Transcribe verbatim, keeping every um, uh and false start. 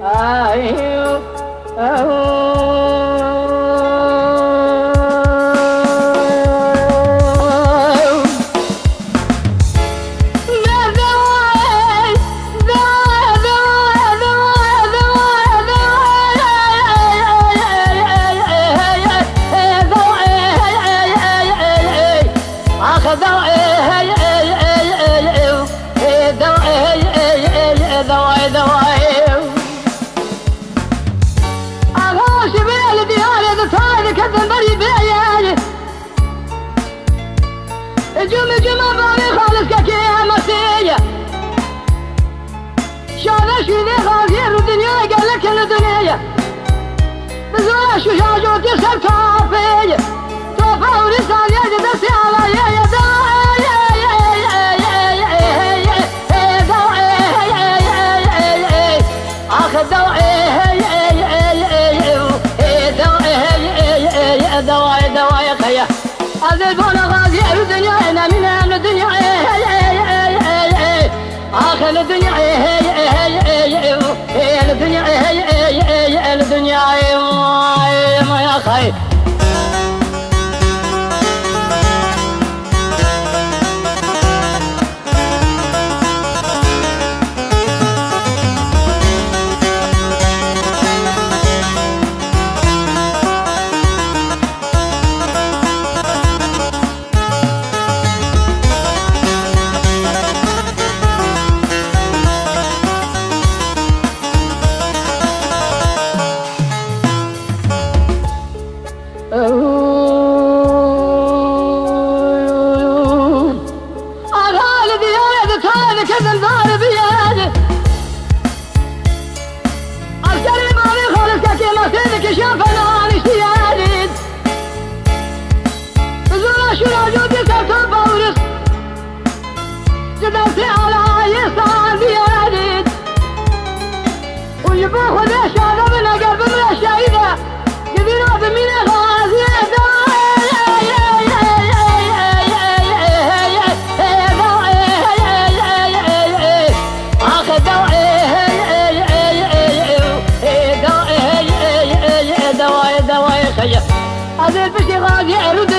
أيوه جم جم باري خالص كاكيها مرسية شاذا شوذي غازير الدنيا قال لك الدنيا بزولا شو شاجو تسر كافية توفى ورسال يجد السيالة يا يا آخذ دواء دواء خيا أذبون غازي الدنيا أنا من أهل الدنيا آخر الدنيا الدنيا الدنيا ما يا خير هذا البشي غادي